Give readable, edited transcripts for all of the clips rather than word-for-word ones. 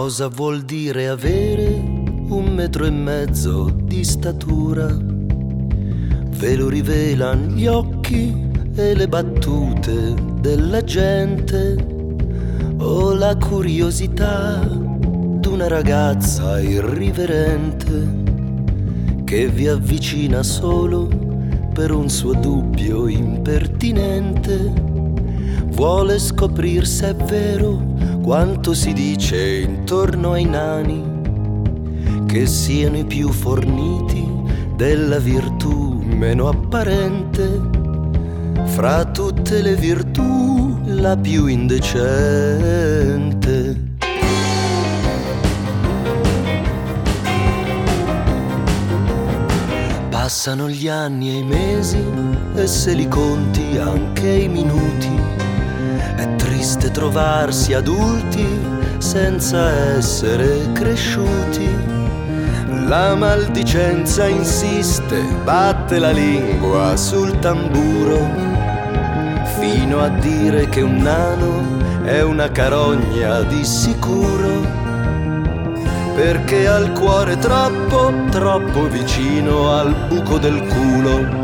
Cosa vuol dire avere 1,5 metri di statura? Ve lo rivelan gli occhi e le battute della gente, o la curiosità d'una ragazza irriverente che vi avvicina solo per un suo dubbio impertinente. Vuole scoprir se è vero quanto si dice intorno ai nani, che siano i più forniti della virtù meno apparente, fra tutte le virtù la più indecente. Passano gli anni e i mesi e se li conti anche i minuti. È triste trovarsi adulti senza essere cresciuti. La maldicenza insiste, batte la lingua sul tamburo, fino a dire che un nano è una carogna di sicuro, perché ha il cuore troppo, troppo vicino al buco del culo.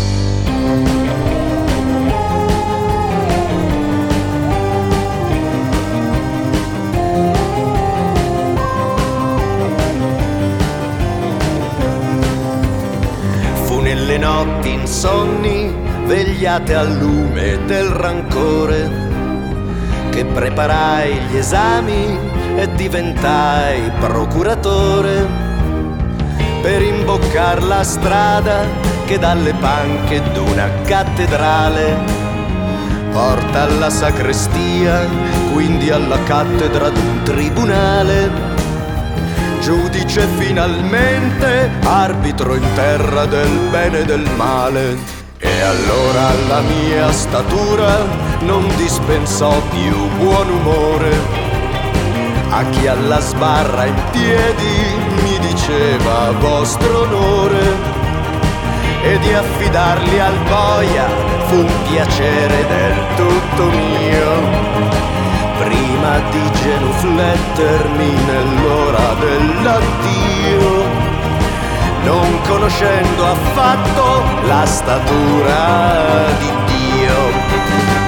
Nelle notti insonni, vegliate al lume del rancore, che preparai gli esami e diventai procuratore, per imboccar la strada che dalle panche d'una cattedrale porta alla sacrestia, quindi alla cattedra d'un tribunale. Giudice finalmente, arbitro in terra del bene e del male. E allora la mia statura non dispensò più buon umore a chi alla sbarra in piedi mi diceva vostro onore, e di affidarli al boia fu un piacere del tutto mio, prima di genuflettermi nell'ora dell'addio, non conoscendo affatto la statura di Dio.